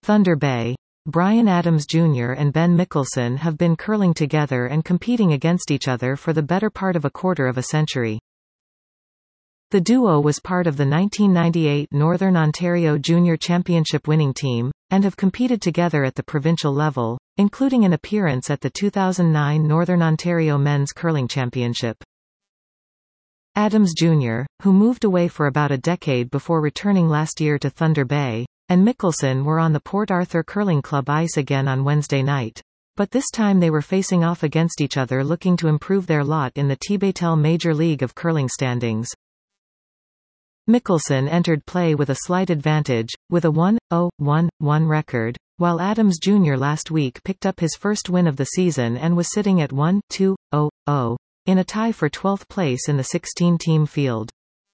Thunder Bay. Bryan Adams Jr. and Ben Mickelson have been curling together and competing against each other for the better part of a quarter of a century. The duo was part of the 1998 Northern Ontario Junior Championship winning team, and have competed together at the provincial level, including an appearance at the 2009 Northern Ontario Men's Curling Championship. Adams Jr., who moved away for about a decade before returning last year to Thunder Bay, and Mickelson were on the Port Arthur Curling Club ice again on Wednesday night. But this time they were facing off against each other looking to improve their lot in the TBATEL Major League of Curling standings. Mickelson entered play with a slight advantage, with a 1-0-1-1 record, while Adams Jr. last week picked up his first win of the season and was sitting at 1-2-0-0, in a tie for 12th place in the 16-team field.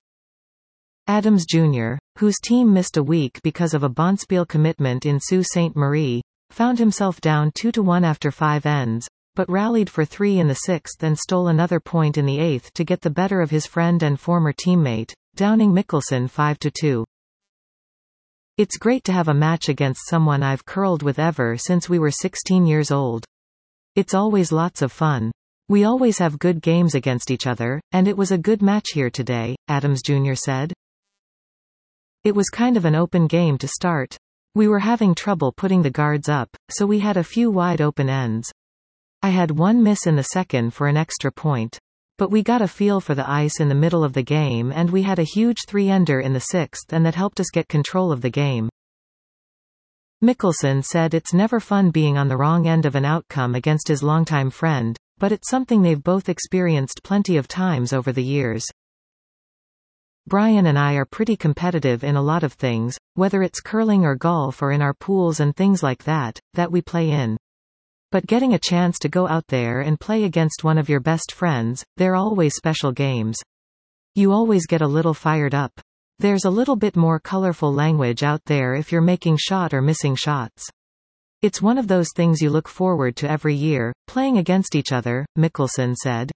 Adams Jr., whose team missed a week because of a Bonspiel commitment in Sault Ste. Marie, found himself down 2-1 after 5 ends, but rallied for 3 in the 6th and stole another point in the 8th to get the better of his friend and former teammate, downing Mickelson 5-2. It's great to have a match against someone I've curled with ever since we were 16 years old. It's always lots of fun. We always have good games against each other, and it was a good match here today, Adams Jr. said. It was kind of an open game to start. We were having trouble putting the guards up, so we had a few wide open ends. I had one miss in the second for an extra point. But we got a feel for the ice in the middle of the game and we had a huge 3-ender in the 6th and that helped us get control of the game. Mickelson said it's never fun being on the wrong end of an outcome against his longtime friend, but it's something they've both experienced plenty of times over the years. Bryan and I are pretty competitive in a lot of things, whether it's curling or golf or in our pools and things like that we play in. But getting a chance to go out there and play against one of your best friends, they're always special games. You always get a little fired up. There's a little bit more colorful language out there if you're making shot or missing shots. It's one of those things you look forward to every year, playing against each other, Mickelson said.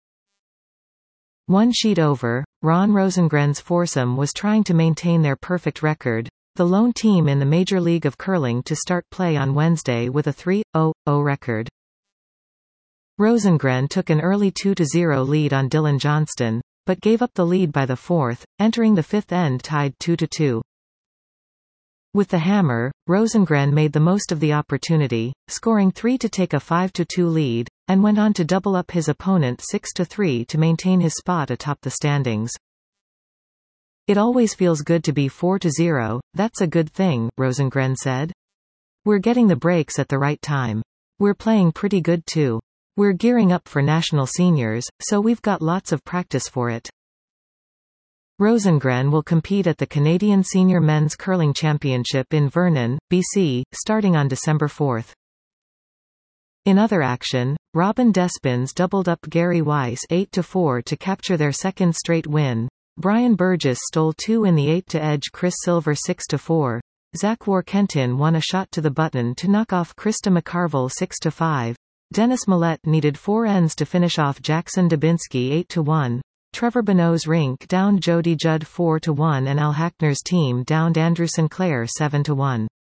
One sheet over, Ron Rosengren's foursome was trying to maintain their perfect record, the lone team in the Major League of Curling to start play on Wednesday with a 3-0-0 record. Rosengren took an early 2-0 lead on Dylan Johnston, but gave up the lead by the 4th, entering the 5th end tied 2-2. With the hammer, Rosengren made the most of the opportunity, scoring 3 to take a 5-2 lead, and went on to double up his opponent 6-3 to maintain his spot atop the standings. It always feels good to be 4-0, that's a good thing, Rosengren said. We're getting the breaks at the right time. We're playing pretty good too. We're gearing up for national seniors, so we've got lots of practice for it. Rosengren will compete at the Canadian Senior Men's Curling Championship in Vernon, BC, starting on December 4th. In other action, Robin Despins doubled up Gary Weiss 8-4 to capture their second straight win. Brian Burgess stole 2 in the 8 to edge Chris Silver 6-4. Zach Warkentin won a shot to the button to knock off Krista McCarville 6-5. Dennis Millette needed 4 ends to finish off Jackson Dubinsky 8-1. Trevor Bonneau's rink downed Jody Judd 4-1 and Al Hackner's team downed Andrew Sinclair 7-1.